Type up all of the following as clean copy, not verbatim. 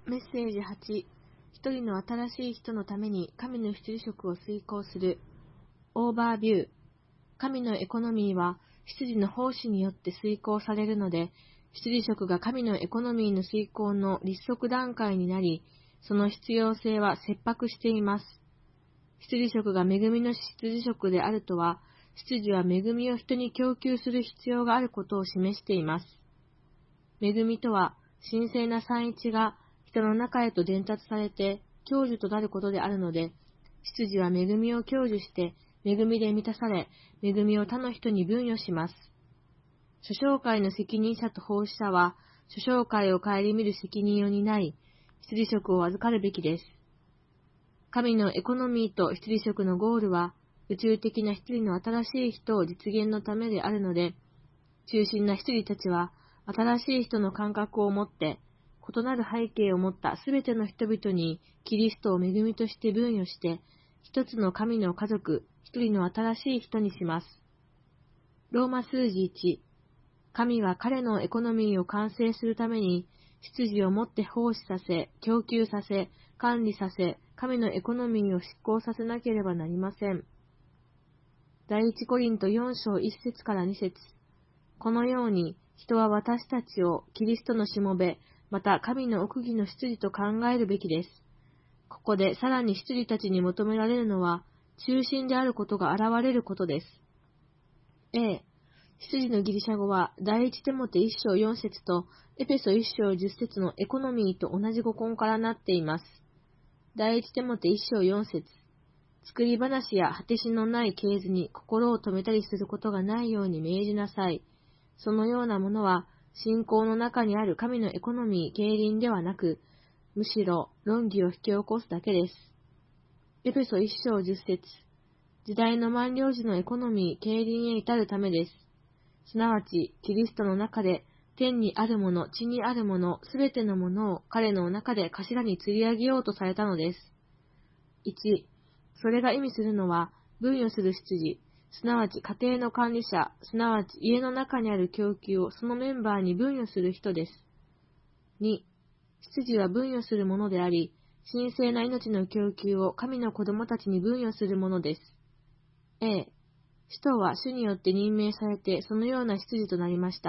メッセージ8、一人の新しい人のために神の出自職を遂行する。オーバービュー。神のエコノミーは出自の奉仕によって遂行されるので、出自職が神のエコノミーの遂行の立足段階になり、その必要性は切迫しています。出自職が恵みの出自職であるとは、出自は恵みを人に供給する必要があることを示しています。恵みとは、神聖な三一が人の中へと伝達されて、享受となることであるので、出自は恵みを享受して、恵みで満たされ、恵みを他の人に分与します。諸教会の責任者と奉仕者は、諸教会を顧みる責任を担い、出自職を預かるべきです。神のエコノミーと出自職のゴールは、宇宙的な一人の新しい人を実現のためであるので、中心な一人たちは、新しい人の感覚を持って、異なる背景を持ったすべての人々にキリストを恵みとして分与して、一つの神の家族、一人の新しい人にします。ローマ数字1、神は彼のエコノミーを完成するために、出自をもって奉仕させ、供給させ、管理させ、神のエコノミーを執行させなければなりません。第一コリント4章1節から2節。このように、人は私たちをキリストのしもべ、また神の奥義の出自と考えるべきです。ここでさらに出自たちに求められるのは、中心であることが現れることです。A、出自のギリシャ語は、第一テモテ1章4節とエペソ1章10節のエコノミーと同じ語根からなっています。第一テモテ1章4節。作り話や果てしのない系図に心を止めたりすることがないように命じなさい。そのようなものは、信仰の中にある神のエコノミー、経輪ではなく、むしろ論議を引き起こすだけです。エペソ1章10節。時代の満了時のエコノミー、経輪へ至るためです。すなわち、キリストの中で、天にあるもの、地にあるもの、すべてのものを彼の中で頭に釣り上げようとされたのです。1、それが意味するのは、分与する出自、すなわち家庭の管理者、すなわち家の中にある供給をそのメンバーに分与する人です。2、出自は分与するものであり、神聖な命の供給を神の子供たちに分与するものです。A、使徒は主によって任命されてそのような出自となりました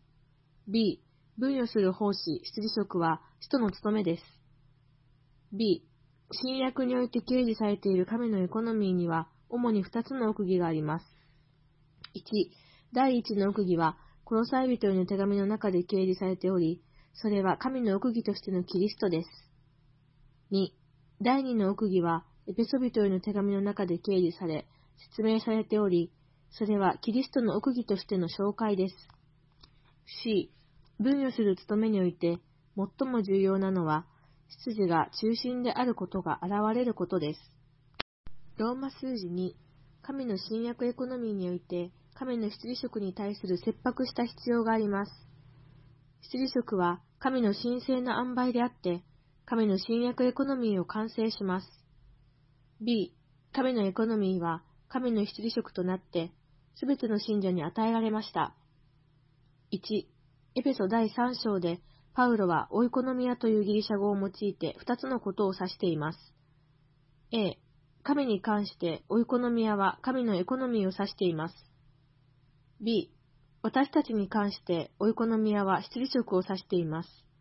。B、分与する奉仕、出自職は使徒の務めです。B、新約において掲示されている神のエコノミーには主に2つの奥義があります。1、第1の奥義はコロサイ人への手紙の中で掲示されており、それは神の奥義としてのキリストです。2、第2の奥義はエペソ人への手紙の中で掲示され、説明されており、それはキリストの奥義としての紹介です。C、分与する務めにおいて最も重要なのは、出自が中心であることが現れることです。ローマ数字2、神の新約エコノミーにおいて、神の出自職に対する切迫した必要があります。出自職は神の神聖な塩梅であって、神の新約エコノミーを完成します。B、神のエコノミーは神の出自職となって、すべての信者に与えられました。1、エペソ第3章で、パウロはオイコノミアというギリシャ語を用いて2つのことを指しています。A、神に関してオイコノミアは神のエコノミーを指しています。B、私たちに関してオイコノミアは出自職を指しています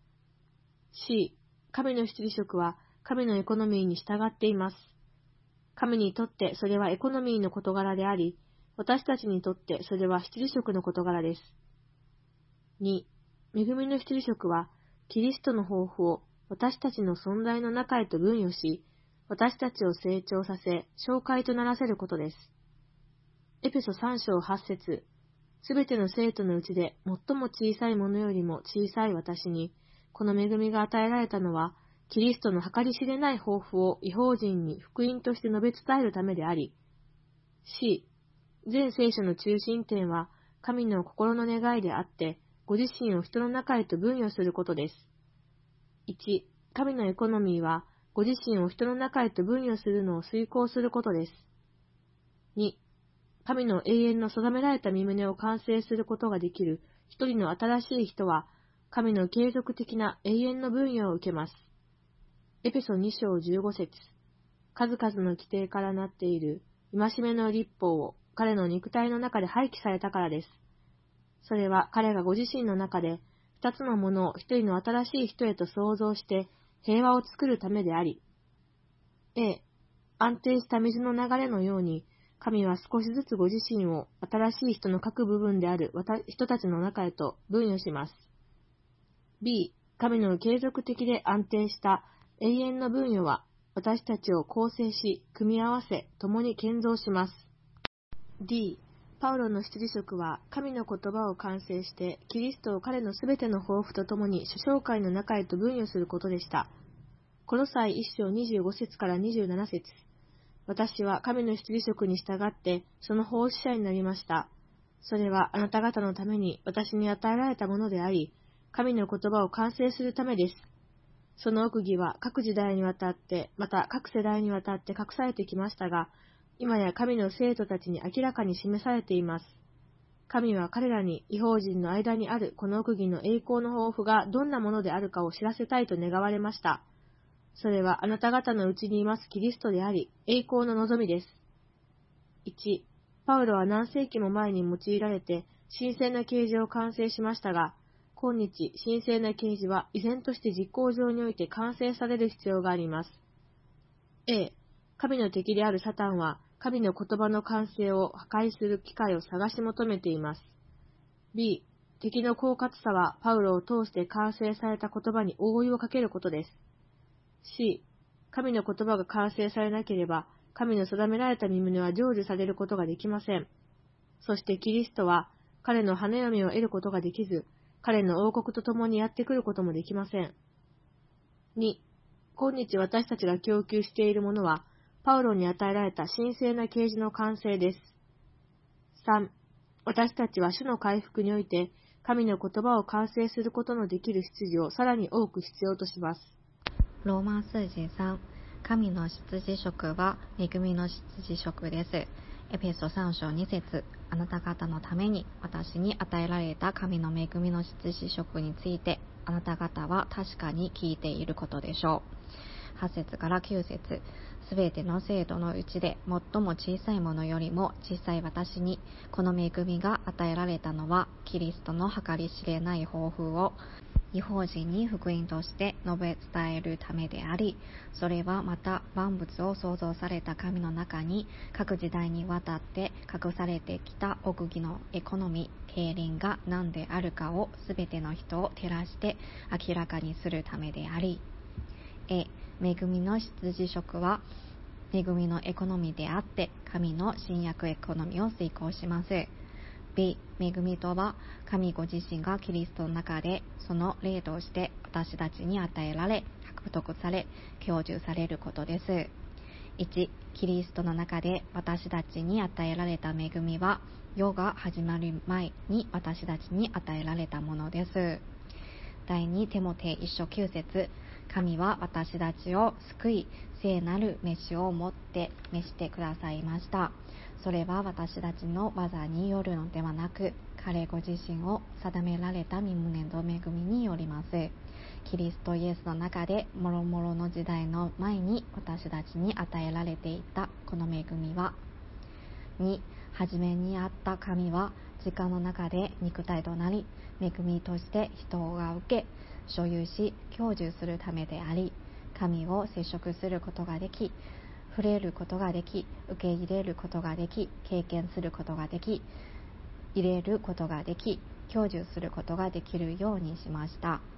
。C、神の出自職は神のエコノミーに従っています。神にとってそれはエコノミーの事柄であり、私たちにとってそれは出自職の事柄です。2、恵みの出自職は、キリストの抱負を私たちの存在の中へと分与し、私たちを成長させ、紹介とならせることです。エペソ3章8節。すべての生徒のうちで最も小さいものよりも小さい私に、この恵みが与えられたのは、キリストの計り知れない抱負を異邦人に福音として述べ伝えるためであり、C、全聖書の中心点は神の心の願いであって、ご自身を人の中へと分与することです。1、神のエコノミーは、ご自身を人の中へと分与するのを遂行することです。2、神の永遠の定められた身旨を完成することができる一人の新しい人は、神の継続的な永遠の分与を受けます。 エペソ2章15節。数々の規定からなっている戒めの律法を彼の肉体の中で廃棄されたからです。それは彼がご自身の中で二つのものを一人の新しい人へと創造して平和を作るためであり、安定した水の流れのように、神は少しずつご自身を新しい人の各部分である人たちの中へと分与します。B、神の継続的で安定した永遠の分与は、私たちを構成し、組み合わせ、共に建造します。D、パウロの出自職は、神の言葉を完成して、キリストを彼のすべての抱負とともに、諸教会の中へと分与することでした。コロサイ1章25節から27節。私は神の出自職に従って、その奉仕者になりました。それはあなた方のために私に与えられたものであり、神の言葉を完成するためです。その奥義は各時代にわたって、また各世代にわたって隠されてきましたが、今や神の生徒たちに明らかに示されています。神は彼らに異邦人の間にあるこの奥義の栄光の抱負がどんなものであるかを知らせたいと願われました。それはあなた方のうちにいますキリストであり、栄光の望みです。1、パウロは何世紀も前に用いられて、神聖な啓示を完成しましたが、今日、神聖な啓示は依然として実行上において完成される必要があります。神の敵であるサタンは、神の言葉の完成を破壊する機会を探し求めています。B、敵の狡猾さは、パウロを通して完成された言葉に覆いをかけることです。C、神の言葉が完成されなければ、神の定められた身旨は成就されることができません。そしてキリストは、彼の花嫁を得ることができず、彼の王国と共にやってくることもできません。2、今日私たちが供給しているものは、パウロに与えられた神聖な啓示の完成です。3、私たちは主の回復において、神の言葉を完成することのできる出自をさらに多く必要とします。 ローマ数字3、神の出自職は恵みの出自職です。エペソ3章2節、あなた方のために私に与えられた神の恵みの出自職について、あなた方は確かに聞いていることでしょう。8節から9節、すべての生徒のうちで最も小さいものよりも小さい私にこの恵みが与えられたのは、キリストの計り知れない抱負を異邦人に福音として述べ伝えるためであり、それはまた万物を創造された神の中に各時代にわたって隠されてきた奥義のエコノミー、経輪が何であるかをすべての人を照らして明らかにするためであり、恵みの出自職は恵みのエコノミーであって神の新約エコノミーを遂行します。B、恵みとは神ご自身がキリストの中でその霊として私たちに与えられ獲得され享受されることです。1、キリストの中で私たちに与えられた恵みは世が始まる前に私たちに与えられたものです。第2テモテ1章9節、神は私たちを救い聖なる飯をもって召してくださいました。それは私たちの技によるのではなく、彼ご自身を定められた身旨と恵みによります。キリストイエスの中でもろもろの時代の前に私たちに与えられていたこの恵みは、2、初めにあった神は時間の中で肉体となり、恵みとして人が受け、所有し、享受するためであり、神を接触することができ、触れることができ、受け入れることができ、経験することができ、入れることができ、享受することができるようにしました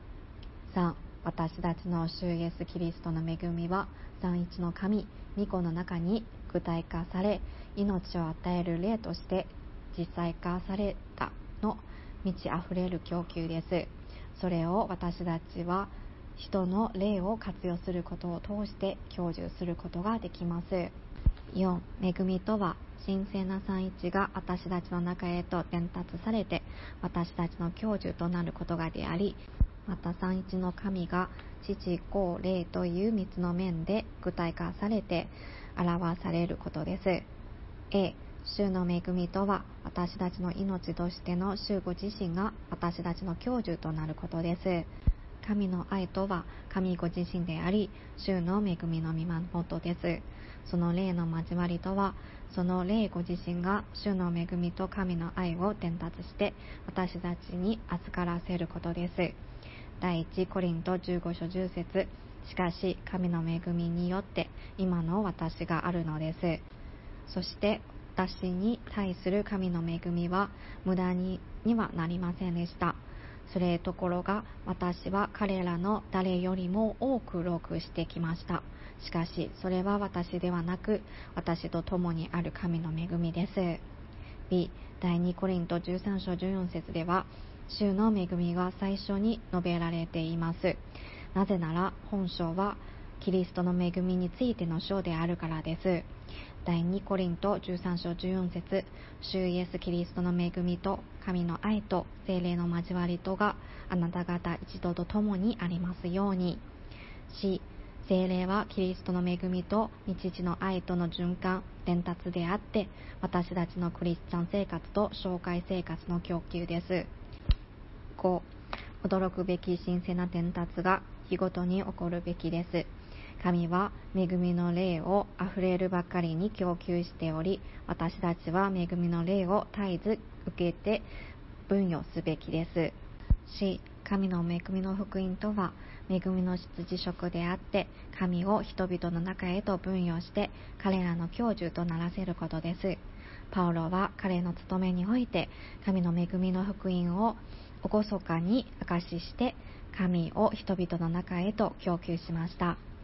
。3、私たちの主イエスキリストの恵みは三一の神、御子の中に具体化され、命を与える霊として実際化されたの満ち溢れる供給です。それを私たちは人の霊を活用することを通して享受することができます。4、恵みとは神聖な三一が私たちの中へと伝達されて私たちの享受となることがであり、また三一の神が父子霊という三つの面で具体化されて表されることです。主の恵みとは私たちの命としての主ご自身が私たちの享受となることです。 神の愛とは神ご自身であり、主の恵みの源です。その霊の交わりとは、その霊ご自身が主の恵みと神の愛を伝達して私たちに預からせることです。第1コリント15章10節。しかし神の恵みによって今の私があるのです。そして私に対する神の恵みは無駄にはなりませんでした。それところが私は彼らの誰よりも多く労苦してきました。しかしそれは私ではなく私と共にある神の恵みです。B、第2コリント13章14節では主の恵みが最初に述べられています。なぜなら本章はキリストの恵みについての章であるからです。第2コリント13章14節。主イエスキリストの恵みと神の愛と聖霊の交わりとがあなた方一同と共にありますように。C、聖霊はキリストの恵みと日時の愛との循環伝達であって私たちのクリスチャン生活と紹介生活の供給です。5、驚くべき神聖な伝達が日ごとに起こるべきです。神は恵みの霊をあふれるばかりに供給しており、私たちは恵みの霊を絶えず受けて分与すべきです。C、神の恵みの福音とは恵みの出自職であって、神を人々の中へと分与して彼らの享受とならせることです。パウロは彼の務めにおいて神の恵みの福音を厳かに証しして神を人々の中へと供給しました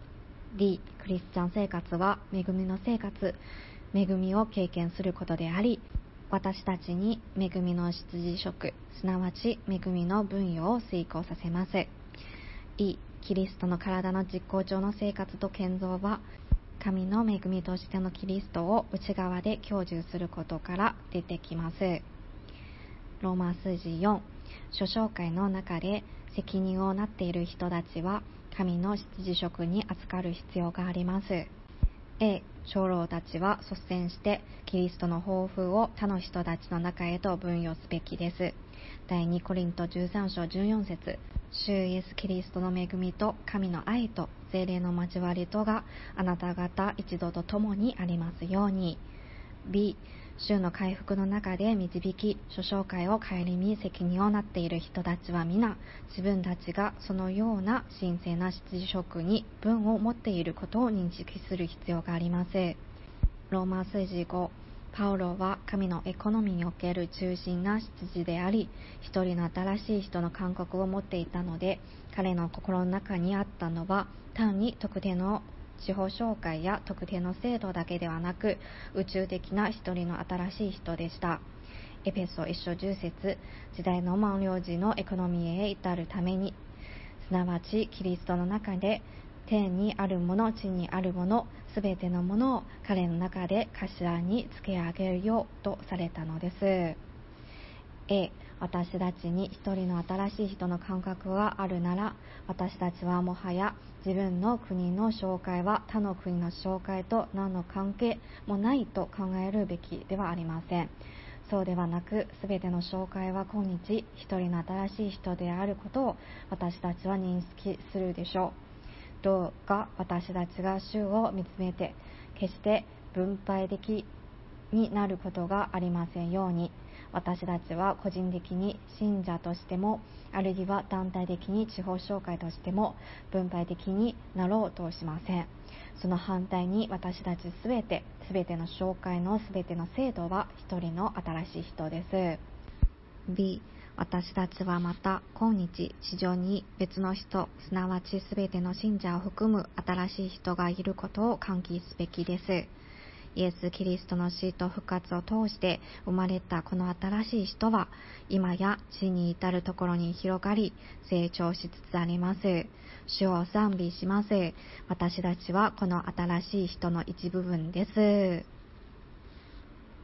。D、クリスチャン生活は恵みの生活、恵みを経験することであり、私たちに恵みの出自職、すなわち恵みの分与を遂行させます。E、キリストの体の実行上の生活と建造は神の恵みとしてのキリストを内側で享受することから出てきます。ローマ数字4、諸教会の中で責任を担っている人たちは神の出自職に預かる必要があります。A、長老たちは率先してキリストの抱負を他の人たちの中へと分与すべきです。第2コリント13章14節。主イエスキリストの恵みと神の愛と聖霊の交わりとがあなた方一同と共にありますように。B、主の回復の中で導き、諸教会を顧み責任をなっている人たちは皆、自分たちがそのような神聖な出自職に分を持っていることを認識する必要があります。ローマ数字5、パウロは神のエコノミーにおける中心な出自であり、一人の新しい人の感覚を持っていたので、彼の心の中にあったのは単に特定の地方紹介や特定の制度だけではなく宇宙的な一人の新しい人でした。エペソ1章10節。時代の満了時のエコノミーへ至るために、すなわちキリストの中で天にあるもの地にあるものすべてのものを彼の中で頭につけ上げるようとされたのです。A、私たちに一人の新しい人の感覚があるなら、私たちはもはや自分の国の紹介は他の国の紹介と何の関係もないと考えるべきではありません。そうではなく、すべての紹介は今日一人の新しい人であることを私たちは認識するでしょう。どうか私たちが主を見つめて、決して分配的になることがありませんように。私たちは個人的に信者としても、あるいは団体的に地方紹介としても分配的になろうとしません。その反対に私たちすべての紹介のすべての制度は一人の新しい人です。B、私たちはまた今日地上に別の人、すなわちすべての信者を含む新しい人がいることを喚起すべきです。イエス・キリストの死と復活を通して生まれたこの新しい人は今や地に至るところに広がり成長しつつあります。主を賛美します。私たちはこの新しい人の一部分です。